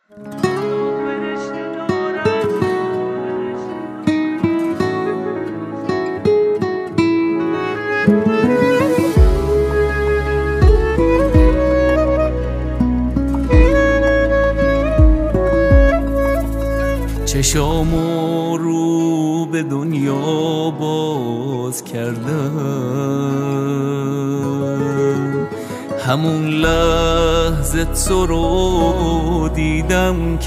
چشامو رو به دنیا باز کردم، همون لحظه تو رو دیدم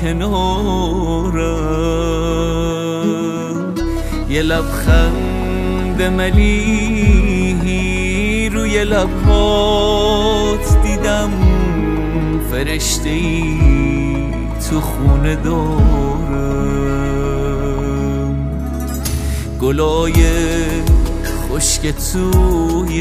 کنارم، یه لبخند ملیحی روی لبات دیدم، فرشته‌ای تو خونه دارم، گلای خشک توی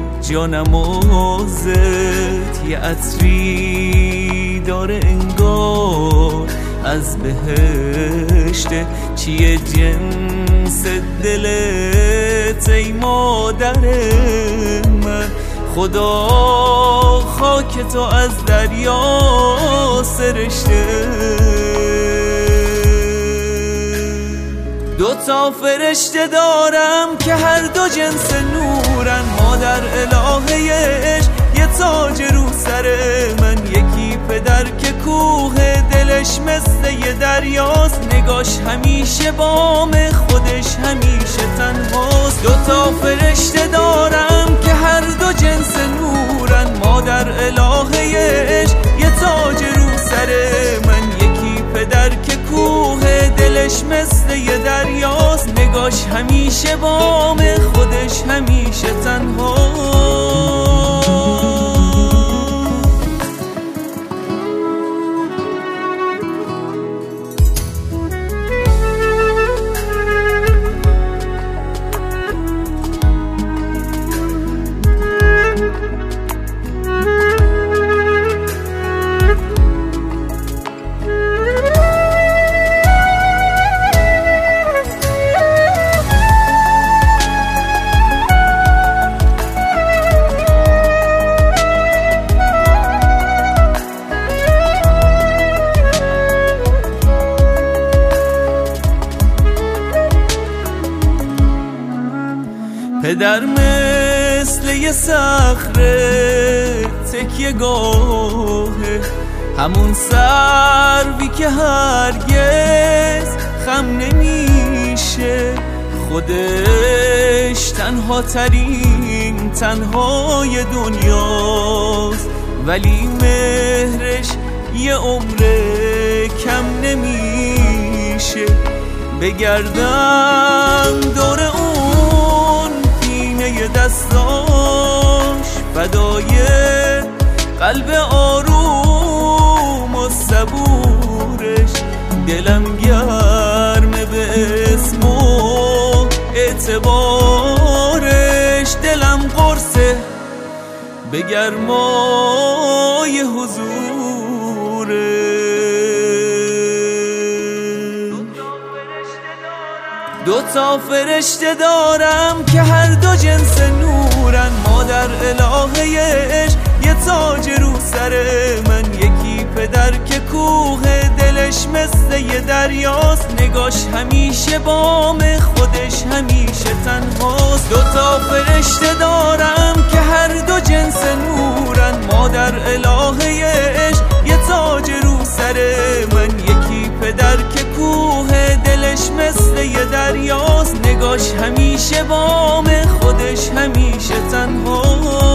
جانمازت یه عطری داره انگار از بهشت، چیه جنس دلت ای مادر من، خدا خاک تو از دریا سرشته. دو تا فرشته دارم که هر دو جنس نورن، مادر الهه عشق یه تاج رو سر من، یکی پدر که کوه دلش مثل یه دریاست، نگاش همیشه بام خودش همیشه تنهاست. دو تا فرشته دارم که هر دو جنس نورن، مادر الهه عشق یه تاج رو سر من، یکی پدر که کوه دلش مثل یه دریاست، نگاش همیشه بام خودش همیشه تنهاست. پدر مثل یه صخره تکیه گاهه، همون سروی که هرگز خم نمیشه، خودش تنها ترین تنهای دنیاست، ولی مهرش یه عمر کم نمیشه. بگردم دور اون پینه دستاش، فدای قلب آروم و صبورش، دلم گرم به اسم و اعتبارش، دلم قرصه به گرمای حضورش. دو تا فرشته دارم که هر دو جنس نورن، مادر الهه عشق یه تاج رو سر من، یکی پدر که کوه دلش مثل یه دریاست، نگاش همیشه بام خودش همیشه تنهاست. دو تا فرشته دارم که هر دو جنس نورن، مادر الهه عشق یه تاج رو سر من، یکی پدر که کوه دلش مثل یه دریاست، نگاش همیشه بام خودش همیشه تنهاست.